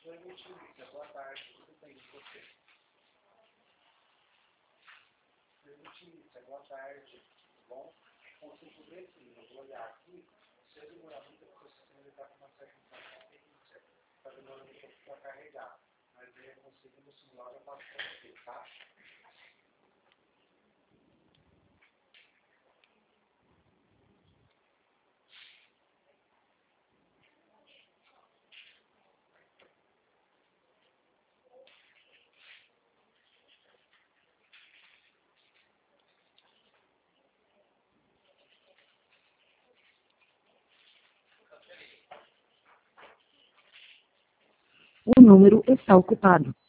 Oi, Letícia, boa tarde, tudo bem com você? Oi, Letícia, boa tarde, tudo bom? Bom, se puder sim, eu vou olhar aqui, se eu demorar muito, porque o sistema está com uma certa interferência, está demorando um pouco para carregar, mas aí eu consigo no simulador, eu passo para você, tá? O número está ocupado.